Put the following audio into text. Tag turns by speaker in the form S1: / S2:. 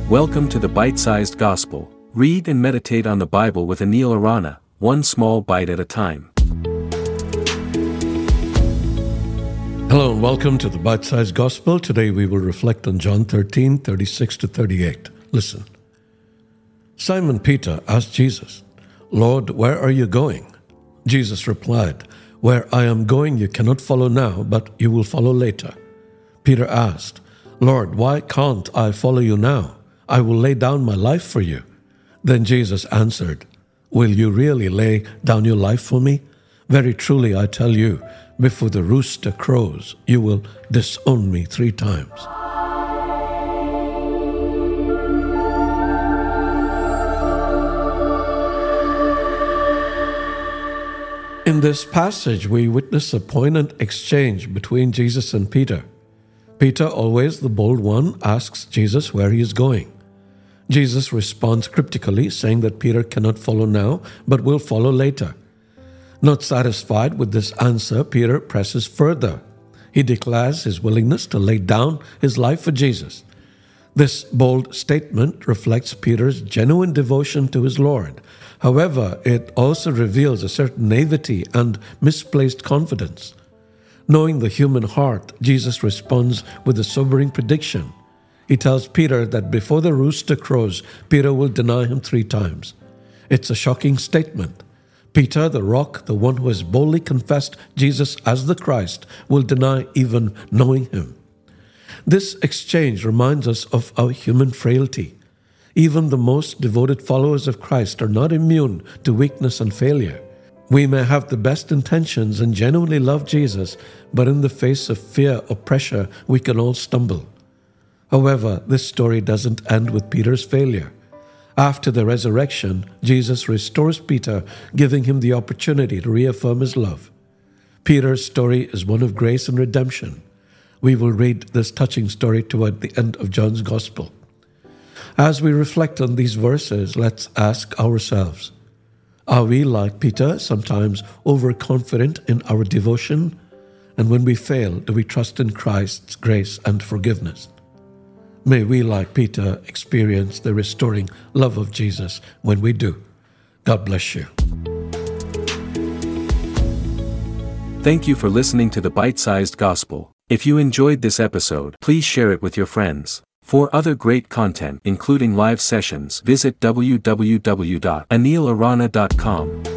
S1: Welcome to the Bite-Sized Gospel. Read and meditate on the Bible with Anil Arana, one small bite at a time.
S2: Hello and welcome to the Bite-Sized Gospel. Today we will reflect on John 13, 36 to 38. Listen. Simon Peter asked Jesus, "Lord, where are you going?" Jesus replied, "Where I am going you cannot follow now, but you will follow later." Peter asked, "Lord, why can't I follow you now? I will lay down my life for you." Then Jesus answered, "Will you really lay down your life for me? Very truly I tell you, before the rooster crows, you will disown me 3 times. In this passage, we witness a poignant exchange between Jesus and Peter. Peter, always the bold one, asks Jesus where he is going. Jesus responds cryptically, saying that Peter cannot follow now, but will follow later. Not satisfied with this answer, Peter presses further. He declares his willingness to lay down his life for Jesus. This bold statement reflects Peter's genuine devotion to his Lord. However, it also reveals a certain naivety and misplaced confidence. Knowing the human heart, Jesus responds with a sobering prediction. He tells Peter that before the rooster crows, Peter will deny him 3 times. It's a shocking statement. Peter, the rock, the one who has boldly confessed Jesus as the Christ, will deny even knowing him. This exchange reminds us of our human frailty. Even the most devoted followers of Christ are not immune to weakness and failure. We may have the best intentions and genuinely love Jesus, but in the face of fear or pressure, we can all stumble. However, this story doesn't end with Peter's failure. After the resurrection, Jesus restores Peter, giving him the opportunity to reaffirm his love. Peter's story is one of grace and redemption. We will read this touching story toward the end of John's Gospel. As we reflect on these verses, let's ask ourselves, are we like Peter, sometimes overconfident in our devotion? And when we fail, do we trust in Christ's grace and forgiveness? May we, like Peter, experience the restoring love of Jesus when we do. God bless you.
S1: Thank you for listening to the Bite-Sized Gospel. If you enjoyed this episode, please share it with your friends. For other great content, including live sessions, visit www.anilarana.com.